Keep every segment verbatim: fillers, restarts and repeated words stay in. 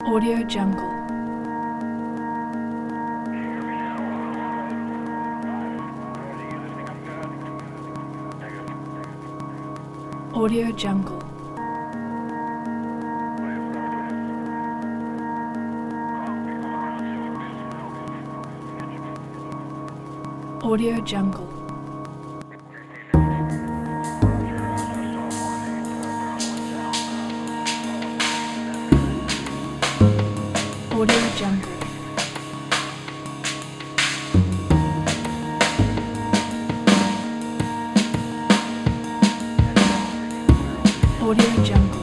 Audio Jungle. Audio Jungle. Audio Jungle. Audio Jungle. Audio Jungle.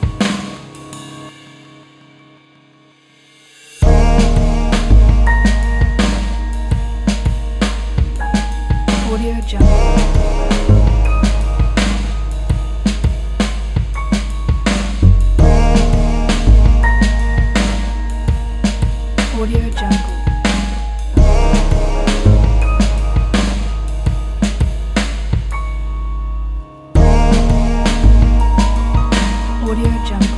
Audio Jungle. Audio Jungle. Audio Jungle.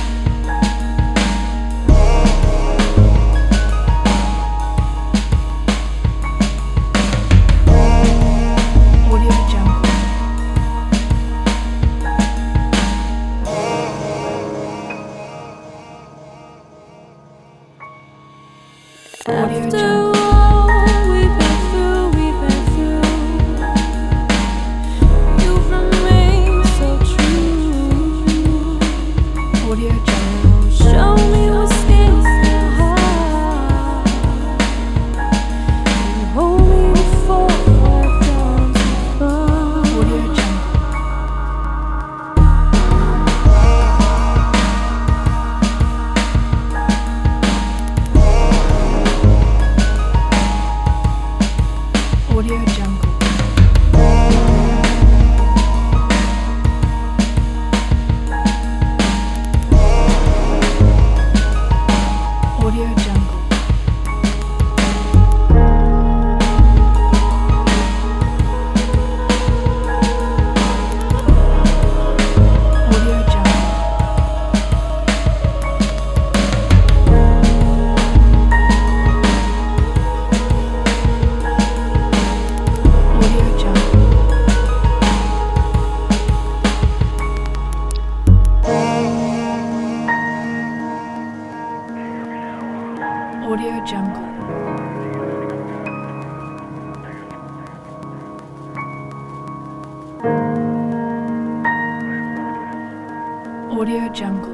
Audio Jungle. Audio After Jungle. all we've been through, we've been through, you've remained so true. Audio Jungle. Show me what's in your heart and hold me before I've gone too far. Audio Jungle. Audio Jungle. Audio Jungle. Audio Jungle. Audio Jungle. Audio Jungle. Audio Jungle.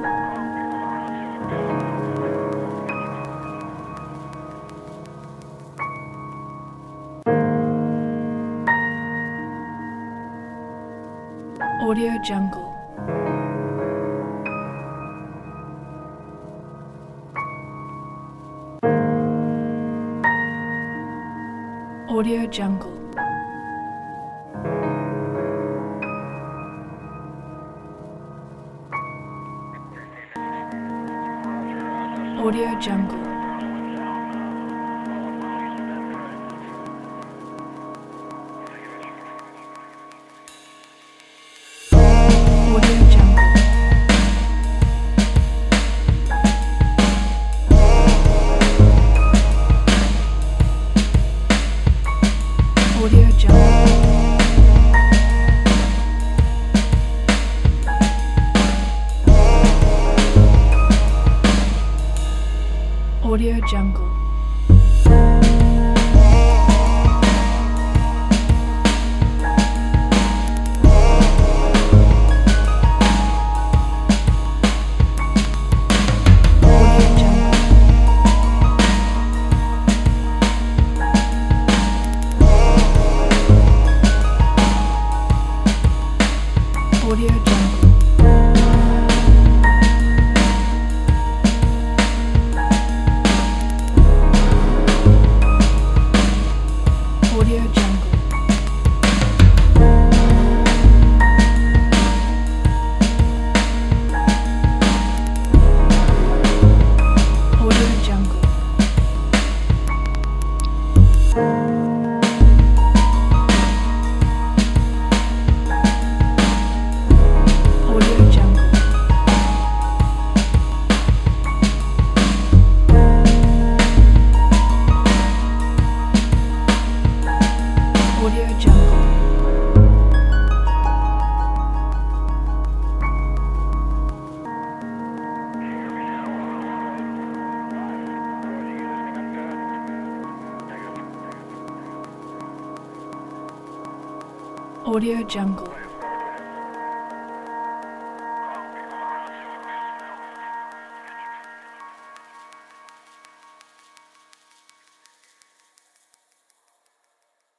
Audio Jungle. Audio Jungle. Audio Jungle. Audio Jungle. Audio Jungle. Audio Jungle. Audio Jungle. Audio Jungle.